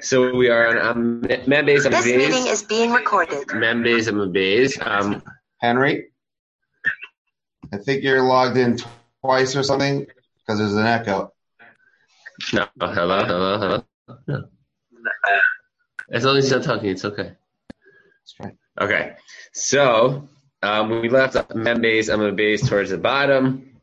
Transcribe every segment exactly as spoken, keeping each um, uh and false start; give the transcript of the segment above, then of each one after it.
so we are on um, Membez. This meeting is being recorded. Membez and Membez. Um, Henry, I think you're logged in twice or something because there's an echo. No, oh, hello, hello, hello. No. As long as you're not talking, it's okay. That's right. Okay, so um, we left Membez and Membez towards the bottom,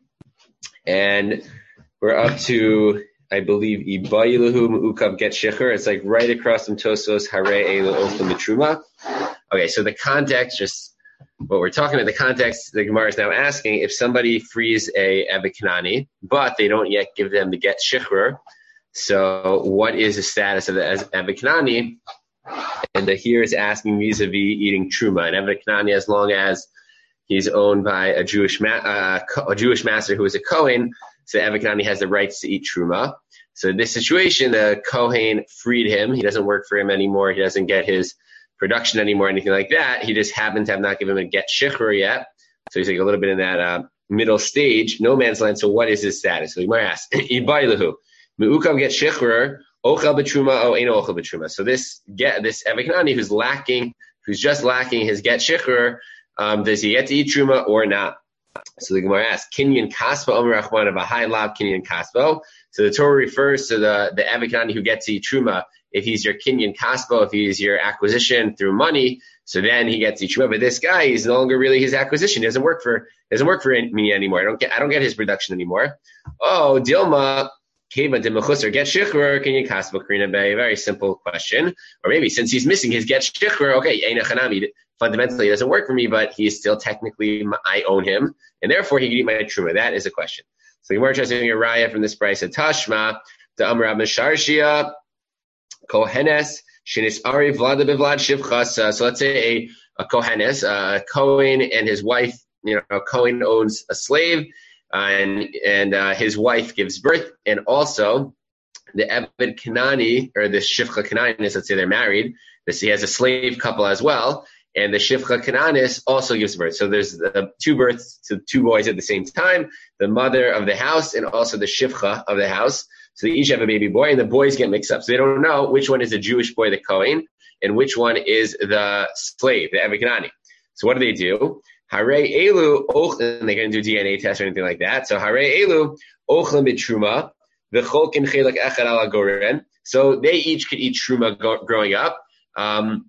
and we're up to, I believe, Ibayilahu Mu'ukav Get Shecher. It's like right across from Tosos Hare Elu Ochel Mitruma. Okay, so the context, just what we're talking about, the context, the Gemara is now asking if somebody frees a Eved Kanani, but they don't yet give them the Get Shecher. So what is the status of the Eved Kanani? And the here is asking vis-a-vis eating Truma. An Eved Kanani, as long as he's owned by a Jewish ma- uh, a Jewish master who is a Kohen, so the Eved Kanani has the rights to eat Truma. So in this situation, the Kohen freed him. He doesn't work for him anymore. He doesn't get his production anymore, anything like that. He just happened to have not given him a get shikhr yet. So he's like a little bit in that uh, middle stage, no man's land. So what is his status? So Gemara asks, Ibaylahu, Me'ukav get shikhr, ochel b'truma, o eno ochel b'truma. So this get this Eved Kanani who's lacking, who's just lacking his get shikhr, um, does he get to eat Truma or not? So the Gemara asks, Kinyan Kaspo Omer Rachman Bahai Lab Kinyan Kaspo. So the Torah refers to the the Eved Kanani who gets to eat Truma. If he's your Kinyan Kaspo, if he's your acquisition through money, so then he gets to eat Truma. But this guy, he's no longer really his acquisition. He doesn't work for doesn't work for me anymore. I don't get I don't get his production anymore. Oh, Dilma Keva Dimachusar get Shikhr Kinyan Kaspo Karina Bay. Very simple question. Or maybe since he's missing his get Shikhr, okay, Eina Chanami. Fundamentally, it doesn't work for me, but he's still technically, I own him, and therefore he can eat my truma. That is a question. So the Gemara tries to get a raya from this price of Tashma, the Amra Misharshiya, Kohenes, Shinis Ari, Vlada Bivlad Shivchas. So let's say a, a Kohenes, a Kohen and his wife, you know, a Kohen owns a slave, uh, and, and uh, his wife gives birth, and also the Eved Kanani, or the Shivcha Kananis, let's say they're married, this, he has a slave couple as well. And the Shivcha Kananis also gives birth. So there's uh, two births to two boys at the same time, the mother of the house and also the Shivcha of the house. So they each have a baby boy, and the boys get mixed up. So they don't know which one is the Jewish boy, the Kohen, and which one is the slave, the Eved Kanani. So what do they do? Hare Elu, and they're going to do D N A tests or anything like that. So Hare Elu, Ochlim B'Truma, V'Cholkin Chelak Echad Ala Goren. So they each could eat Truma go- growing up. Um,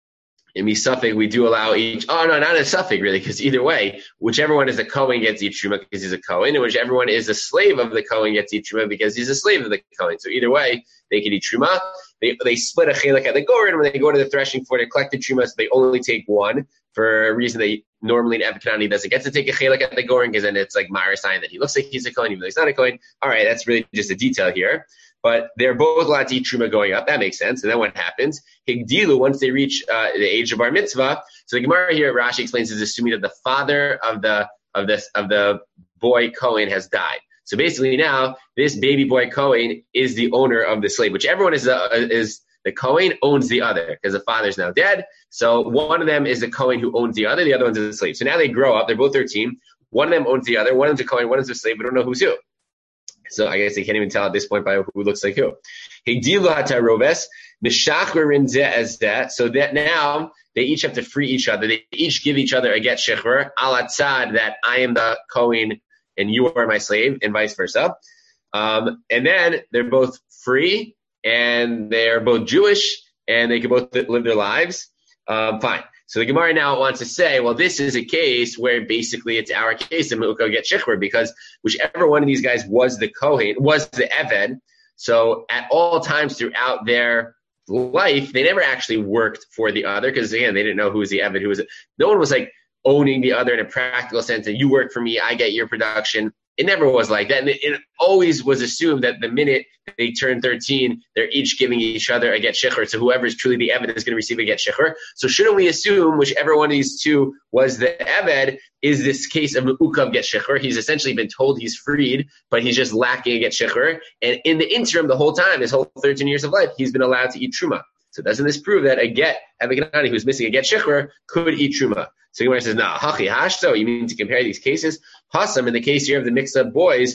In Misafik, we do allow each, oh no, not a Suffolk really, because either way, whichever one is the Kohen gets each Truma because he's a Kohen, and whichever one is a slave of the Kohen gets each Truma because he's a slave of the Kohen. So either way, they can eat Truma. They they split a Chelak at the Goren when they go to the threshing floor to collect the Truma, so they only take one for a reason they normally an Eved Kanani doesn't get to take a Chelak at the Goren because then it's like Mara sign that he looks like he's a Kohen even though he's not a Kohen. All right, that's really just a detail here. But they're both allowed to eat Truma going up. That makes sense. And then what happens? Higdilu, once they reach uh, the age of Bar Mitzvah. So the Gemara here, Rashi explains, is assuming that the father of the of this of the boy Kohen has died. So basically now, this baby boy Kohen is the owner of the slave, which everyone is the, is the Kohen owns the other because the father's now dead. So one of them is the Kohen who owns the other. The other one's the slave. So now they grow up. They're both thirteen. One of them owns the other. One of them's a Kohen. One of them's a slave. We don't know who's who. So I guess they can't even tell at this point by who looks like who. So that now they each have to free each other. They each give each other a get shechver al atzad that I am the Kohen and you are my slave, and vice versa. Um, and then they're both free and they're both Jewish and they can both live their lives. Um, fine. So the Gemara now wants to say, well, this is a case where basically it's our case and Me'ukav get shikhr because whichever one of these guys was the Kohen, was the Eved. So at all times throughout their life, they never actually worked for the other because, again, they didn't know who was the Eved, who was it. No one was like owning the other in a practical sense that you work for me, I get your production. It never was like that. And it, it always was assumed that the minute they turn thirteen, they're each giving each other a get shikhr. So whoever is truly the Eved is going to receive a get shikhr. So shouldn't we assume whichever one of these two was the Eved is this case of Me'ukav get shikhr? He's essentially been told he's freed, but he's just lacking a get shikhr. And in the interim, the whole time, his whole thirteen years of life, he's been allowed to eat truma. So doesn't this prove that a get, Eved Kanani who's missing a get shikhr could eat truma? So Gemara says, no, hachi hashto, you mean to compare these cases? Hasam, in the case here of the mixed up boys,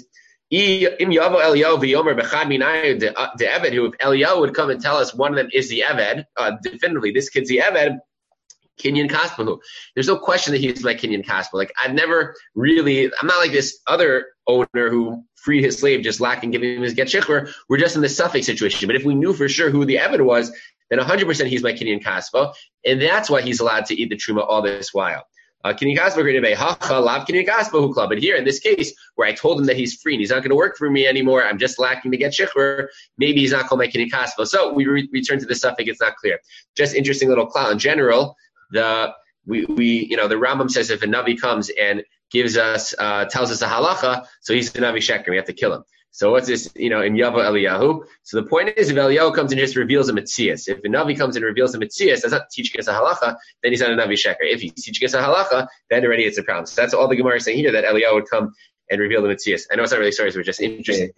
Im Yavo Eliyahu v'yomer b'chad minayu de Eved, who if Eliyahu would come and tell us one of them is the Eved, uh, definitively this kid's the Eved, Kinyan Kaspahu. There's no question that he's my Kinyan Kaspa. Like I've never really, I'm not like this other owner who freed his slave just lacking giving him his get shikhr. We're just in the suffix situation. But if we knew for sure who the Eved was, then one hundred percent he's my Kinyan Kaspa, and that's why he's allowed to eat the truma all this while. Uh, Kinyan Kaspa agreed to be hacha lav Kinyan Kaspa hu club. But here in this case, where I told him that he's free and he's not going to work for me anymore, I'm just lacking to get shikhr. Maybe he's not called my Kinyan Kaspa. So we re- return to the suffix. It's not clear. Just interesting little cloud in general. The we we you know the Rambam says if a Navi comes and gives us uh, tells us a halacha, so he's the Navi sheker. We have to kill him. So what's this? You know, in Yavo Eliyahu. So the point is, if Eliyahu comes and just reveals a mitzias, if a Navi comes and reveals a mitzias, that's not teaching us a halacha. Then he's not a Navi sheker. If he's teaching us a halacha, then already it's a problem. So that's all the Gemara is saying here, that Eliyahu would come and reveal the mitzias. I know it's not really stories, but just interesting.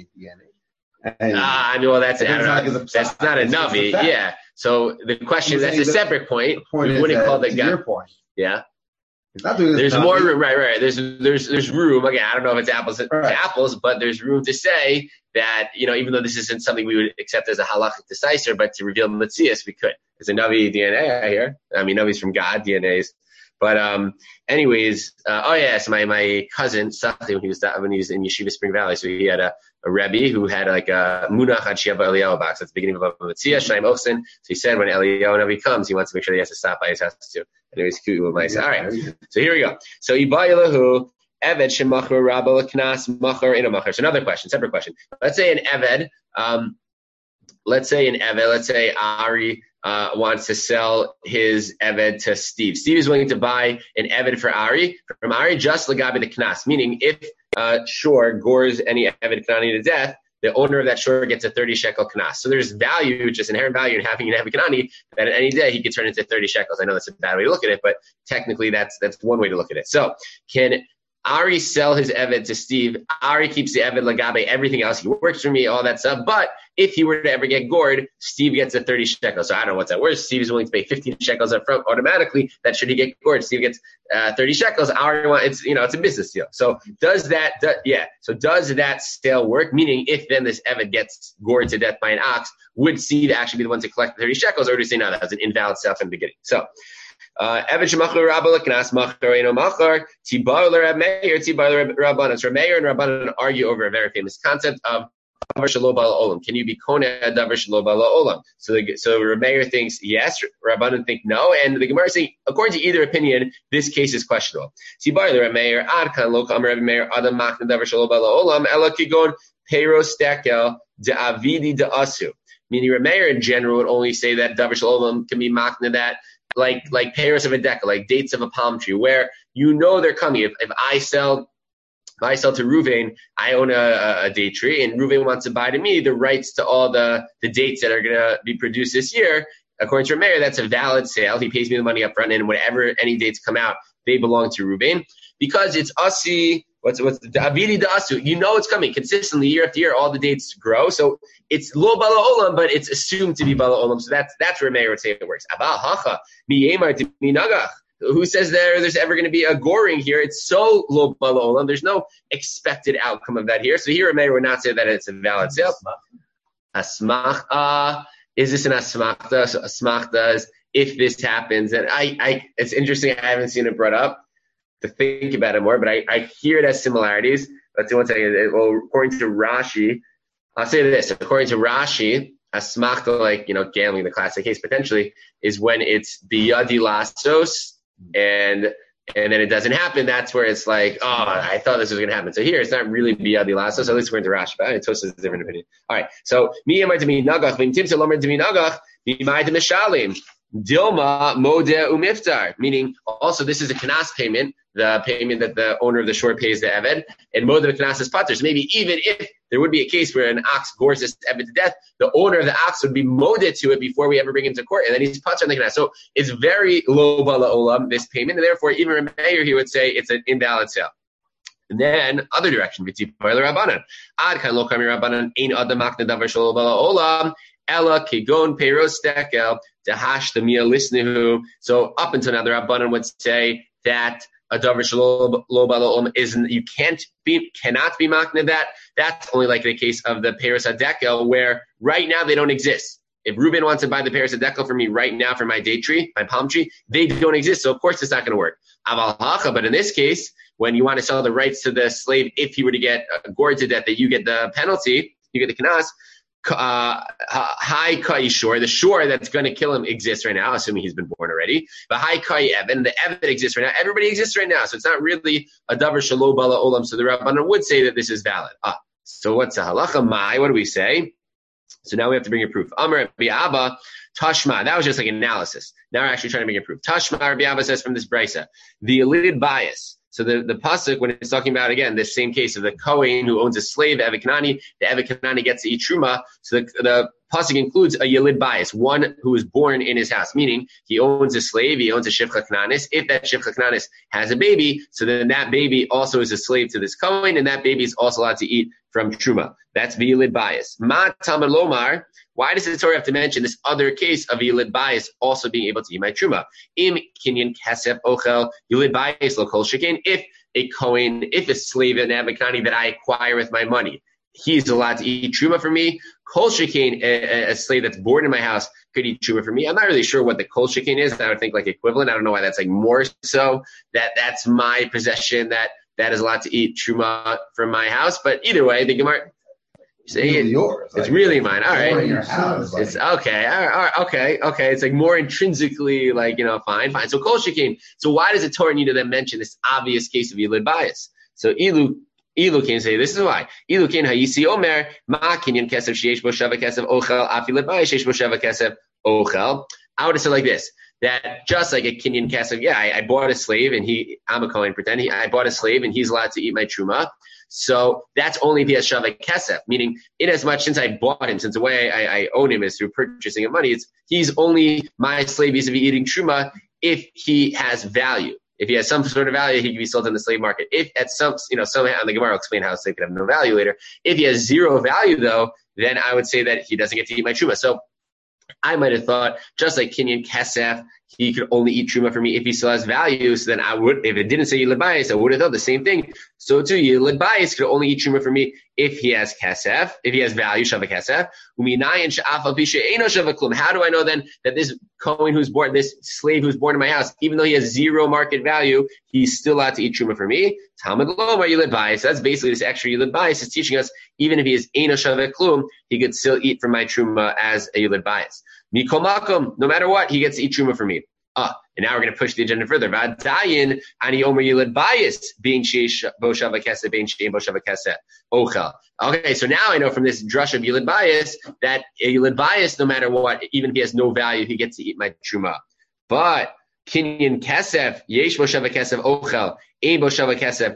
Ah, I mean, well, that's I don't know. That's not a Navi. Yeah. So the question, that's a separate point. We wouldn't call the guy. Your point. Yeah. Not doing this there's Navi. more room, right, right. There's there's there's room. Again, I don't know if it's apples to right. apples, but there's room to say that, you know, even though this isn't something we would accept as a halachic decider, but to reveal Metzias, we could. It's a Navi D N A I hear. I mean, Navi's from God, D N As. But um, anyways, uh, oh yes, my my cousin Sachi, when he was when he was in Yeshiva Spring Valley, so he had a, a Rebbe who had like a Munach Ad Sheva Eliyahu box. That's the beginning of a Metzia Shaim Ochsen. So he said when Eliyahu Navi comes, he wants to make sure that he has to stop by his house too. Anyways, cute with my all right. So here we go. So Ibayalahu Eved Shemachar Rabba Knas Machar Ina Machar. So another question, separate question. Let's say an Eved, um, let's say an Eved, let's say Ari. Uh, wants to sell his Eved to Steve. Steve is willing to buy an Eved for Ari, from Ari just Lagabi the Knas, meaning if uh, Shor gores any Eved Kanani to death, the owner of that Shor gets a thirty shekel Knas. So there's value, just inherent value in having an Eved Kanani, that at any day he could turn into thirty shekels. I know that's a bad way to look at it, but technically that's that's one way to look at it. So can Ari sell his Eved to Steve? Ari keeps the Eved Lagabe, everything else. He works for me, all that stuff. But if he were to ever get gored, Steve gets a thirty shekels. So I don't know what's that worth. Steve is willing to pay fifteen shekels up front automatically. That should he get gored, Steve gets uh, thirty shekels. Ari wants, it's, you know, it's a business deal. So does that, do, yeah. So does that sale work? Meaning if then this Eved gets gored to death by an ox, would Steve actually be the one to collect the thirty shekels, or do you say no, that was an invalid sale from the beginning? So, Uh, Eved Shemachar Rabba L'Knas Machar Eino Machar Tibar L'Rab Meir Tibar L'Rab Rabbanan. So Meir and Rabbanan argue over a very famous concept of Davar Shelo Ba'al Olam. Can you be Koneh Davar Shelo Ba'al Olam? So the, so Meir thinks yes, Rabbanan think no, and the Gemara is saying according to either opinion, this case is questionable. Tibar L'Rab Meir Ad Kan Lo Kamar Rab Meir Adam Machna Davar Shelo Ba'al Olam Ela Kigon Peiros Tekel De Avidi De Asu. Meaning Rab Meir in general would only say that Davar Shelo Olam can be Machna that like like pears of a deca, like dates of a palm tree, where you know they're coming. If, if I sell if I sell to Ruvain, I own a, a date tree, and Ruvain wants to buy to me the rights to all the, the dates that are going to be produced this year. According to Rameir, that's a valid sale. He pays me the money up front, and whenever any dates come out, they belong to Ruvain. Because it's Asi, what's what's the Avidi Da'asu, you know it's coming consistently year after year, all the dates grow. So it's Lo Bala Olam, but it's assumed to be Bala Olam. So that's that's where Meir would say it works. Abal Hacha, Mi Yemar to Mi Nagach. Who says there there's ever going to be a goring here? It's so Lo Bala Olam. There's no expected outcome of that here. So here Meir would not say that it's a valid sale. Asmach, is this an asmachta? So asmachta is if this happens, and I, I, it's interesting. I haven't seen it brought up to think about it more, but I, I hear it as similarities. Let's see one second. Well, according to Rashi, I'll say this. According to Rashi, asmachta, like, you know, gambling, the classic case potentially, is when it's biyadi lasos, and and then it doesn't happen. That's where it's like, oh, I thought this was going to happen. So here, it's not really biyadi lasos. At least according to Rashi, but Tosfos has a different opinion. All right. So mi yamar to mi nagach, v'im timsa lomer to mi nagach, v'imai to mishalim. Dilma modeh umiftar, meaning also this is a kanas payment, the payment that the owner of the shore pays the eved, and modeh kanas is pater. So maybe even if there would be a case where an ox gores this eved to death, the owner of the ox would be modeh to it before we ever bring him to court, and then he's pater on the kanas. So it's very low bala olam, this payment, and therefore even a mayor he would say it's an invalid sale. And then other direction, Rabbanan. Ad kan lo kami Rabbanan ein adam makna davar shelo bala olam. Ella kigon peiros tekel dehash the mia lisnehu. So up until now, the Rabbanan would say that a davar shelo lo bala olam isn't, you can't be, cannot be makna that. That's only like the case of the Paris Hadekel, where right now they don't exist. If Reuben wants to buy the Paris Hadekel for me right now for my date tree, my palm tree, they don't exist. So of course it's not going to work. Aval hacha, but in this case, when you want to sell the rights to the slave, if he were to get gored to death, that you get the penalty, you get the kanas. Uh, high kai shore, the shore that's going to kill him exists right now, assuming he's been born already. But high kai evan, the evan exists right now. Everybody exists right now, so it's not really a davar shelo bala olam. So the Rabbanan would say that this is valid. Ah, so what's the halacha? Mai, what do we say? So now we have to bring a proof. Amar Rabbi Abba, Tashma. That was just like analysis. Now we're actually trying to bring a proof. Tashma, Rabbi Abba says from this brisa, the elided bias. So the, the pasuk, when it's talking about, again, this same case of the Kohen who owns a slave, Eved Kanani, the Eved Kanani gets to eat truma. So the, the pasuk includes a yelid bias, one who is born in his house, meaning he owns a slave, he owns a shivcha knanis. If that shivcha knanis has a baby, so then that baby also is a slave to this Kohen, and that baby is also allowed to eat from truma. That's the yelid bias. Ma tamar lomar. Why does the Torah have to mention this other case of yelid bias also being able to eat my truma? Im kinyan kesef ochel yelid bias lo kol shekin. If a Kohen, if a slave in Abakani that I acquire with my money, he's allowed to eat truma for me. Kol shekin, a, a slave that's born in my house, could eat truma for me. I'm not really sure what the kol shekin is. I would think like equivalent. I don't know why that's like more so that that's my possession that that is allowed to eat truma from my house. But either way, the Gemara. Say It's it, really yours. it's Like, really mine. All right. your house, like- It's okay. All right, all right. Okay. Okay. It's like more intrinsically like, you know, fine, fine. So kol shekin. So why does the Torah need to then mention this obvious case of yelid bias? So ilu, ilu can say, this is why. Ilu can hayisi omer, ma kinyan kesef sheyesh bo shava kesef ochel, afi yelid bias sheyesh bo shava kesef ochel. I would have said like this, that just like a kinyan kesef, yeah, I, I bought a slave and he, I'm a Kohen, pretend he, I bought a slave and he's allowed to eat my truma. So that's only via Shavak Kesef, meaning in as much since I bought him, since the way I, I own him is through purchasing of money, it's, he's only my slave vis-a-vis eating Truma if he has value. If he has some sort of value, he can be sold in the slave market. If at some, you know, somehow, and the Gemara will explain how a slave could have no value later. If he has zero value though, then I would say that he doesn't get to eat my Truma. So I might have thought, just like Kinyan Kesef, he could only eat truma for me if he still has value. So then I would, if it didn't say yelid bias, I would have thought the same thing. So too, yelid bias could only eat truma for me if he has kesef, if he has value, shava kesef. How do I know then that this Kohen who's born, this slave who's born in my house, even though he has zero market value, he's still allowed to eat truma for me? Talmud lomar yelid bias. That's basically this extra yelid bias is teaching us, even if he is eino shava klum, he could still eat from my truma as a yelid bias. Mikol makom, no matter what, he gets to eat truma for me. Ah, and now we're going to push the agenda further. V'adayin ani omer yilad bias being sheish bo shava kesef being shein bo shava kesef ochel. Okay, so now I know from this drush of yilad bias that a yilad bias, no matter what, even if he has no value, he gets to eat my truma. But kinyan kesef yesh bo shava kesef ochel ein bo shava kesef.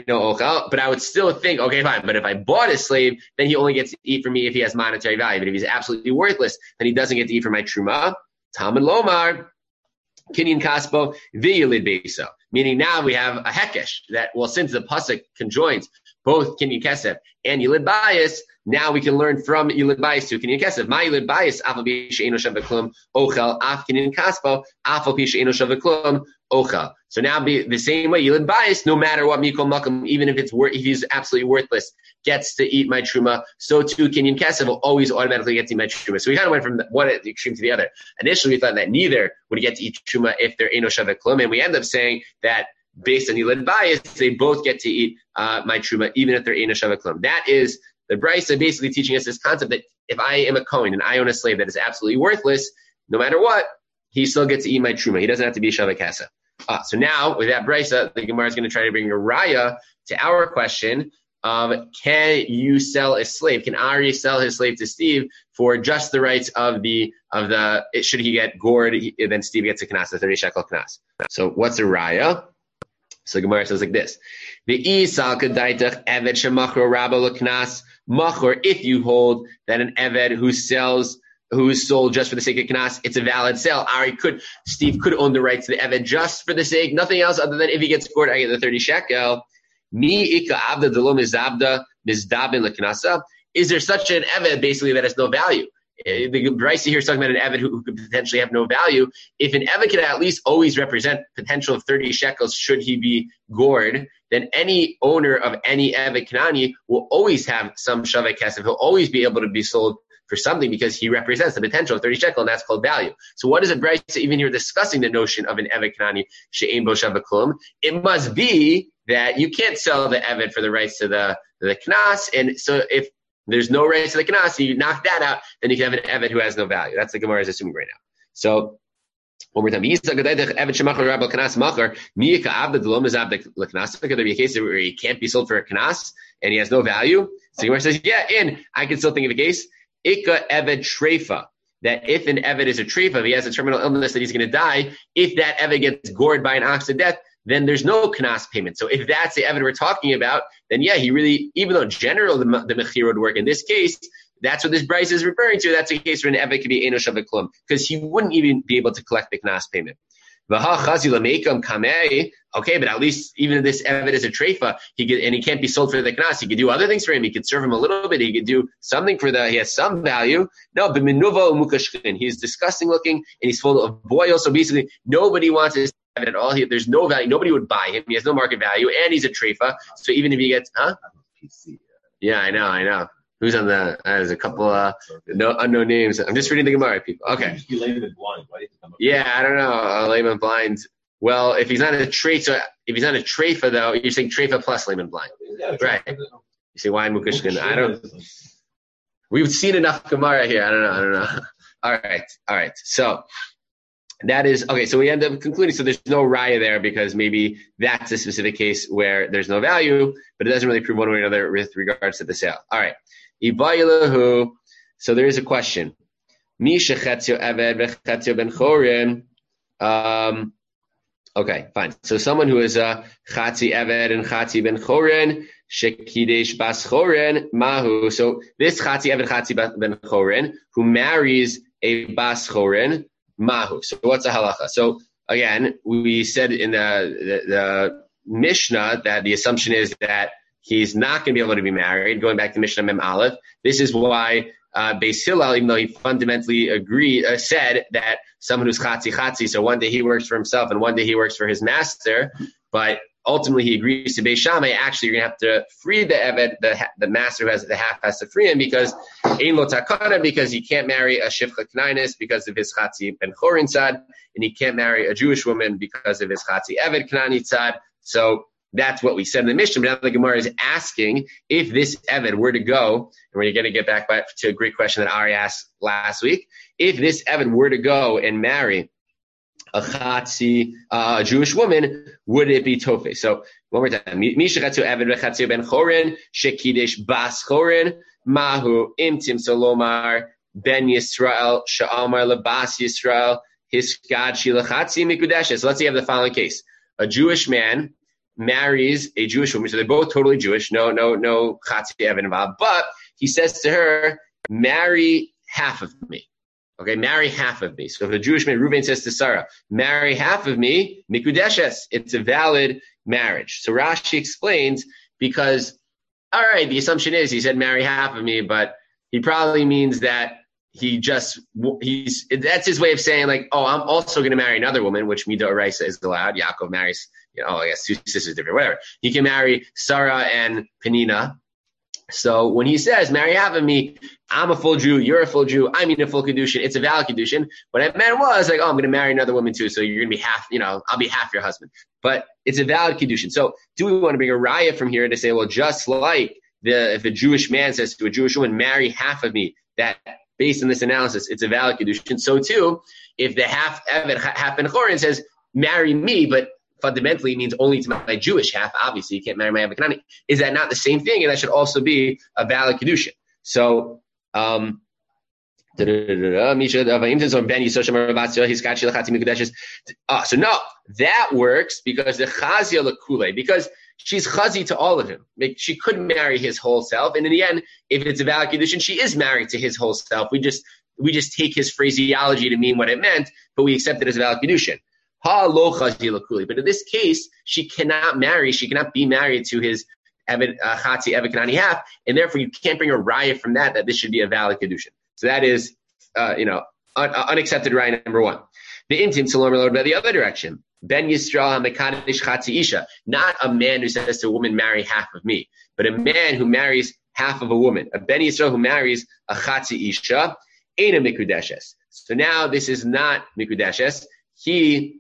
But I would still think, okay, fine. But if I bought a slave, then he only gets to eat for me if he has monetary value. But if he's absolutely worthless, then he doesn't get to eat for my truma. Talmud lomar, kinyan kaspo v'yilid beso. Meaning now we have a hekesh that, well, since the pasuk conjoins both kinyan kesef and yilid bias, now we can learn from yilid bias to kinyan kesef. My yilid bias, afal pi she'eino shava klum ochel, af kinyan kaspo, afal pi she'eino shava klum ochel. So now be the same way, yilid bias, no matter what mikol makom, even if it's wor- if he's absolutely worthless, gets to eat my truma. So too, kinyan kesef will always automatically get to eat my truma. So we kind of went from one extreme to the other. Initially, we thought that neither would get to eat truma if they're eino shava klum, and we end up saying that based on yilid bias, they both get to eat uh, my truma, even if they're eino shava klum. That is the brisa basically teaching us this concept that if I am a Kohen and I own a slave that is absolutely worthless, no matter what, he still gets to eat my truma. He doesn't have to be a shava kesef. Uh, so now, with that brisa, the Gemara is going to try to bring a raya to our question of, can you sell a slave? Can Ari sell his slave to Steve for just the rights of the, of the, should he get gored, he, then Steve gets a knas, the thirty shekel knas. So what's a raya? So the Gemara says like this. The isal kadaitach eved shemachro rabba l'knas machor, if you hold that an eved who sells who's sold just for the sake of knas, it's a valid sale. Ari could, Steve could own the rights to the eved just for the sake, nothing else other than if he gets scored, I get the thirty shekel. Mi ika abda delo mizabda mizdabin leknasa. Is there such an eved basically that has no value? the Brisa here is talking about an Eved who, who could potentially have no value. If an Eved could at least always represent potential of thirty shekels should he be gored, then any owner of any Eved Kanani will always have some Shaveh Kesef. He'll always be able to be sold for something because he represents the potential of thirty shekel, and that's called value. So what is a Brisa even here discussing the notion of an Eved Kanani she'ein bo shaveh klum? It must be that you can't sell the Eved for the rights to the, the Knas, and so if there's no rights to the Knas, you knock that out, then you can have an Eved who has no value. That's the Gemara is assuming right now. So, one more time. Could there be a case where he can't be sold for a Knas and he has no value? So the Gemara says, yeah, and I can still think of a case. Ika Eved Treifa. That if an Eved is a Treifa, if he has a terminal illness that he's going to die, if that Eved gets gored by an ox to death, then there's no Knas payment. So if that's the Eved we're talking about, then yeah, he really, even though in general the, the Mechir would work, in this case, that's what this Bryce is referring to. That's a case where an Eved could be Eino Shaveh Klum, because he wouldn't even be able to collect the Knas payment. Okay, but at least even if this Eved is a Treifa, he could, and he can't be sold for the Knas, he could do other things for him. He could serve him a little bit. He could do something for the, he has some value. No, but Minuvo Mukashkin, he's disgusting looking and he's full of boil. So basically, nobody wants his Eved at all. He, there's no value. Nobody would buy him. He has no market value, and he's a Treifa. So even if he gets, huh? Yeah, I know, I know. Who's on the? Uh, there's a couple uh, no unknown names. I'm just reading the Gemara, people. Okay. Yeah, I don't know. Uh, layman blind. Well, if he's not a trait, so if he's not a treifa though, you're saying treifa plus layman blind, right? You say why Mukashkin? I don't. We've seen enough Gemara here. I don't know. I don't know. All right, all right. So that is okay. So we end up concluding. So there's no raya there because maybe that's a specific case where there's no value, but it doesn't really prove one way or another with regards to the sale. All right. Ibayilahu. So there is a question. Misha Chetzio Eved v'Chetzio ben Chorin. Um, okay, fine. So someone who is a Chatzi Eved and Chatzi ben Chorin, Shekidesh bas Chorin, Mahu. So this Chatzi Eved Chatzi ben Chorin who marries a bas Chorin, Mahu. So what's a halacha? So again, we said in the, the, the Mishnah that the assumption is that he's not going to be able to be married. Going back to Mishnah Mem Aleph, this is why uh, Beis Hillel, even though he fundamentally agreed, uh, said that someone who's chatzi chatzi, so one day he works for himself and one day he works for his master, but ultimately he agrees to Beis Shammai. Actually, you're going to have to free the Eved, the, the master who has the half has to free him because ein lo takana, because he can't marry a shifcha knainis because of his chatzi ben chorin tzad, and he can't marry a Jewish woman because of his chatzi Eved knani tzad. So that's what we said in the Mishnah. But now the Gemara is asking if this Eved were to go, and we're going to get back by, to a great question that Ari asked last week. If this Eved were to go and marry a Chatzi, uh, a Jewish woman, would it be Tofe? So one more time. Misha Chatzu Eved v'Chatzi ben Chorin, Shekidesh bas Chorin, Mahu imtim Salomar, ben Yisrael, Sha'amar lebas Yisrael, Hiskad Shilachatzi Mikudeshes. So let's say you have the following case. A Jewish man marries a Jewish woman, so they're both totally Jewish, no, no, no Chatzi Eved involved, but he says to her, marry half of me. Okay, marry half of me. So if a Jewish man, Reuven says to Sarah, marry half of me, Mikudeshes, it's a valid marriage. So Rashi explains, because, all right, the assumption is he said marry half of me, but he probably means that he just, he's, that's his way of saying like, oh, I'm also going to marry another woman, which Mida Oraisa is allowed. Yaakov marries, you know, oh, I guess two sisters different, whatever. He can marry Sarah and Penina. So when he says, marry half of me, I'm a full Jew, you're a full Jew, I mean a full Kedushin, it's a valid Kedushin. What I meant was like, oh, I'm going to marry another woman too, so you're going to be half, you know, I'll be half your husband. But it's a valid Kedushin. So do we want to bring a raya from here to say, well, just like the, if a Jewish man says to a Jewish woman, marry half of me, that based on this analysis, it's a valid Kedushin. So too, if the half Eved, half Ben Chorin says, marry me, but fundamentally means only to my Jewish half, obviously you can't marry my Eved Kanani, is that not the same thing? And that should also be a valid Kedushin. So, um, uh, so no, that works because the Chazia Lekule, because she's chazi to all of him. She couldn't marry his whole self. And in the end, if it's a valid Kedushin, she is married to his whole self. We just, we just take his phraseology to mean what it meant, but we accept it as a valid Kedushin. Ha lo chazi lekuli. But in this case, she cannot marry, she cannot be married to his Eved, uh, Chatzi Eved Kanani half, and therefore you can't bring a raya from that, that this should be a valid Kedushin. So that is uh, you know, un- unaccepted raya number one. The intim salom by the other direction. Ben Yisrael HaMekadish Chatzi Isha. Not a man who says to a woman, marry half of me, but a man who marries half of a woman. A Ben Yisrael who marries a Chatzi Isha, ain't a Mikudeshes. So now this is not Mikudeshes. He,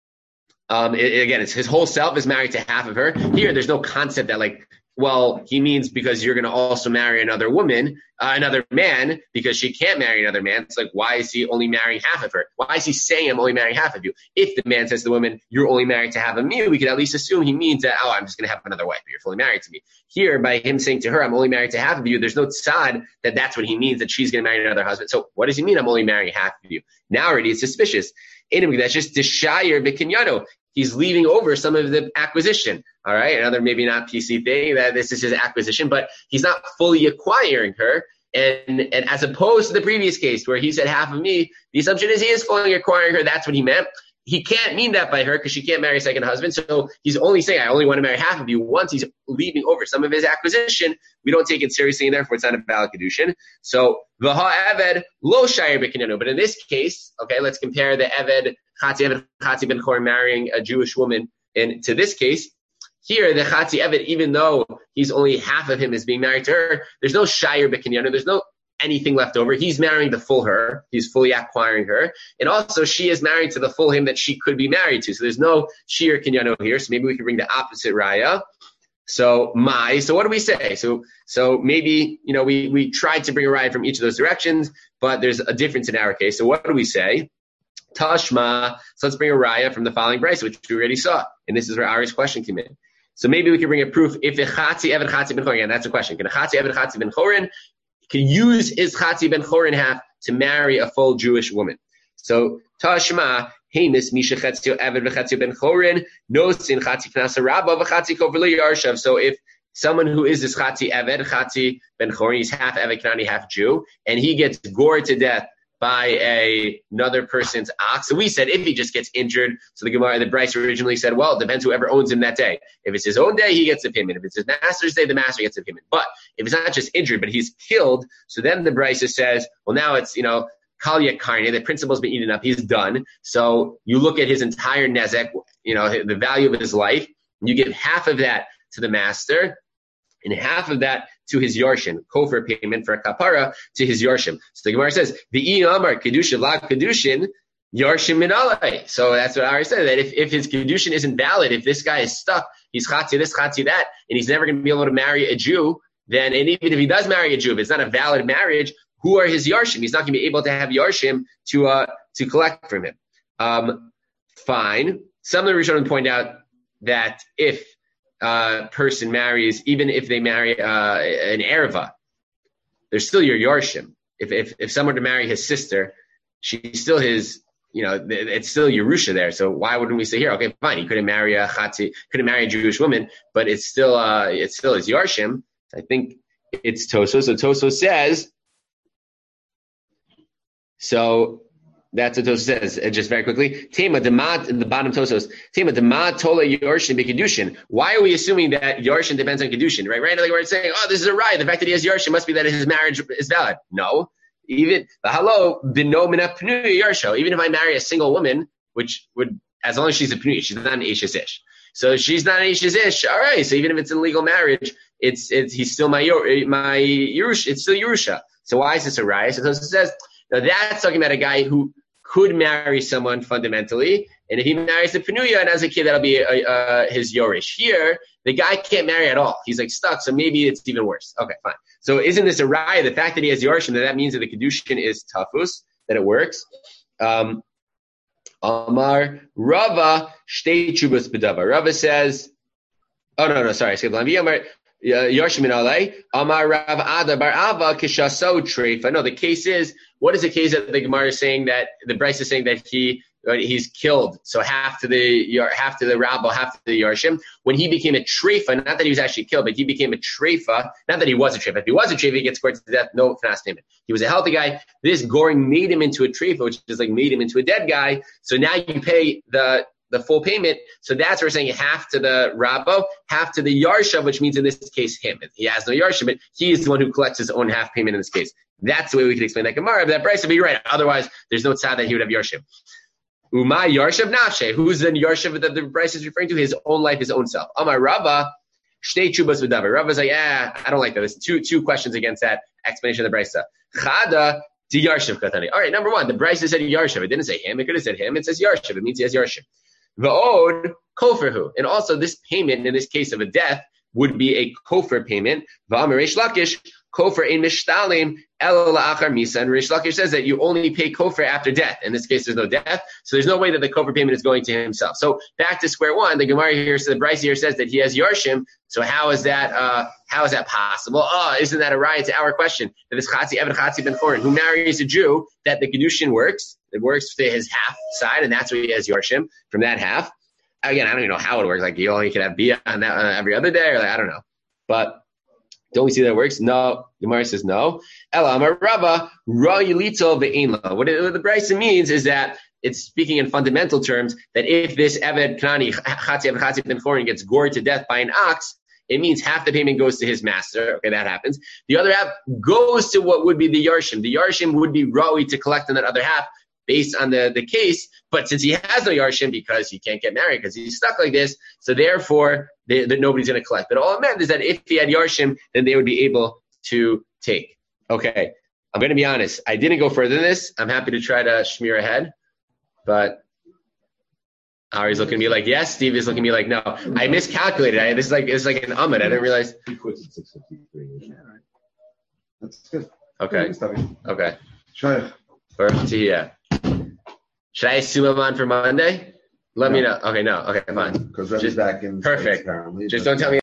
um, it, again, it's his whole self is married to half of her. Here, there's no concept that like, well, he means because you're going to also marry another woman, uh, another man, because she can't marry another man. It's like, why is he only marrying half of her? Why is he saying I'm only marrying half of you? If the man says to the woman, you're only married to half of me, we could at least assume he means that, oh, I'm just going to have another wife, but you're fully married to me. Here, by him saying to her, I'm only married to half of you, there's no tzad that that's what he means, that she's going to marry another husband. So what does he mean, I'm only marrying half of you? Now already it's suspicious. That's just Deshayir B'Kinyano. He's leaving over some of the acquisition. All right. Another maybe not P C thing that this is his acquisition, but he's not fully acquiring her. And, and as opposed to the previous case where he said half of me, the assumption is he is fully acquiring her. That's what he meant. He can't mean that by her because she can't marry a second husband. So he's only saying, I only want to marry half of you. Once he's leaving over some of his acquisition, we don't take it seriously, and therefore it's not a valid kedushin. So v'ha eved lo shayir b'kinyano. But in this case, okay, let's compare the eved chatzi eved chatzi ben chor marrying a Jewish woman. And to this case, here the chatzi eved, even though he's only half of him is being married to her, there's no shayir b'kinyano. There's no anything left over. He's marrying the full her. He's fully acquiring her. And also she is married to the full him that she could be married to. So there's no shir kinyano here. So maybe we can bring the opposite raya. So my, so what do we say? So, so maybe, you know, we, we tried to bring a raya from each of those directions, but there's a difference in our case. So what do we say? Tashma. So let's bring a raya from the following brayso, which we already saw. And this is where Ari's question came in. So maybe we can bring a proof if a chatzi eved chatzi ben chorin, that's a question. Can a chatzi eved chatzi ben chorin can use his chatzi ben chorin half to marry a full Jewish woman? So Tashma, Hamis Misha Chatzio Eved v'Chatzio ben chorin nosin chatzi knasa rabba v'chatzi kover yarshav. So if someone who is this chatzi Eved chatzi ben chorin, he's half Eved Kanani, half Jew, and he gets gored to death by a, another person's ox. So we said if he just gets injured, so the Gemara, the Bryce originally said, well, it depends whoever owns him that day. If it's his own day, he gets the payment. If it's his master's day, the master gets the payment. But if it's not just injured, but he's killed, so then the Bryce says, well, now it's, you know, Kalya Karne, the principle's been eaten up, he's done. So you look at his entire nezek, you know, the value of his life, and you give half of that to the master, and half of that to his Yarshim, kofar payment for a kapara to his Yarshim. So the Gemara says, the Amar Kedushin la Kedushin Yarshim minalai. So that's what Ari said, that if, if his Kedushin isn't valid, if this guy is stuck, he's chatzi this, chatzi that, and he's never going to be able to marry a Jew, then, and even if he does marry a Jew, if it's not a valid marriage, who are his Yarshim? He's not going to be able to have Yarshim to, uh, to collect from him. Um, fine. Some of the Rishonim point out that if Uh, person marries, even if they marry uh, an erva, they're still your yarshim. If if if someone to marry his sister, she's still his. You know, it's still Yerusha there. So why wouldn't we say here? Okay, fine. He couldn't marry a chatzi, couldn't marry a Jewish woman, but it's still uh, it's still his yarshim. I think it's Toso. So Toso says. So. That's what Tosos says. Uh, just very quickly, Tema Demat in the bottom Tosos. Tema Demat Tola Yarshin B'Kedushin. Why are we assuming that Yarshin depends on Kedushin? Right, right. Like we're saying, oh, this is a riot. The fact that he has Yarshin must be that his marriage is valid. No, even the hello B'no Mina Pnuya Yarsho. Even if I marry a single woman, which would, as long as she's a Pnuya, she's not an Ishes Ish. So she's not an Ishes Ish. All right. So even if it's a legal marriage, it's it's he's still my my Yerusha. It's still Yerusha. So why is this a riot? So Tosos says, now that's talking about a guy who could marry someone fundamentally, and if he marries the Penuya and as a kid, that'll be uh, uh, his Yorish. Here, the guy can't marry at all. He's like stuck, so maybe it's even worse. Okay, fine. So isn't this a raya? The fact that he has Yorish, and that, that means that the Kedushin is tafus, that it works. Um, Amar Rava Shtei Chubas B'Dava. Rava says, oh no, no, sorry, I skipped the line. Amar Yarshim Alei Amar Rav Ada Bar Ava Kishaso Treifa. No, the case is, what is the case that the Gemara is saying that the Bryce is saying that he he's killed? So half to the half to the Rabba, half to the Yarshim. When he became a treifa, not that he was actually killed, but he became a treifa. Not that he was a treifa. If he was a treifa, he gets scored to death. No fast payment. He was a healthy guy. This goring made him into a treifa, which is like made him into a dead guy. So now you pay the the full payment. So that's what we're saying, half to the Rabbo, half to the Yarsha, which means in this case him. He has no Yarsha, but he is the one who collects his own half payment in this case. That's the way we can explain that Gemara. But that Brisa, but you're right. Otherwise, there's no tzad that he would have Yarshim. Uma Yarshav Nafshe. Who's the Yarshav that the Brisa is referring to? His own life, his own self. Amar Rava, Shtei Chubas V'Davar. Rava's like, yeah, I don't like that. There's two two questions against that explanation of the Brisa. Chada to Yarshav Katani. All right, number one, the Brisa said Yarshav. It didn't say him. It could have said him. It says Yarshav. It means he has Yarshav. Va'od Koferhu. And also, this payment in this case of a death would be a Kofer payment. Va'amar Reish Lakish. Kofer ein mishtalim ela la'achar misa. And Reish Lakish says that you only pay Kofer after death. In this case, there's no death, so there's no way that the Kofer payment is going to himself. So back to square one, the Gemara here, so the Brisa here says that he has Yarshim. So how is that? Uh, how is that possible? Oh, isn't that a riot to our question that this Chatzi Eved Chatzi Ben Chorin who marries a Jew that the Kedushin works, it works to his half side, and that's why he has Yarshim from that half. Again, I don't even know how it works. Like you only can have Bia on that uh, every other day, or like I don't know, but. Don't we see that it works? No. Gemara says no. Ela Amar Rava Ra Yilito Ve'inla. What the Brisa means is that it's speaking in fundamental terms that if this Eved Knani Chatzi Eved Chatzi Ben Chorin gets gored to death by an ox, it means half the payment goes to his master. Okay, that happens. The other half goes to what would be the Yarshim. The Yarshim would be Rawi to collect on that other half based on the, the case. But since he has no Yarshim because he can't get married because he's stuck like this, so therefore they, that nobody's going to collect. But all it meant is that if he had Yarshim, then they would be able to take. Okay, I'm going to be honest. I didn't go further than this. I'm happy to try to shmear ahead. But Ari's looking at me like, yes. Steve is looking at me like, no. I miscalculated. I, this is like it's like an Ahmed. I didn't realize. He quits at six fifty-three. Yeah, right. That's good. Okay. Okay. Sure. Or to here. Should I assume I'm on for Monday? Let no. me know. Okay, no. Okay, fine. Because Reggie's Just back in. Perfect. Just don't tell me.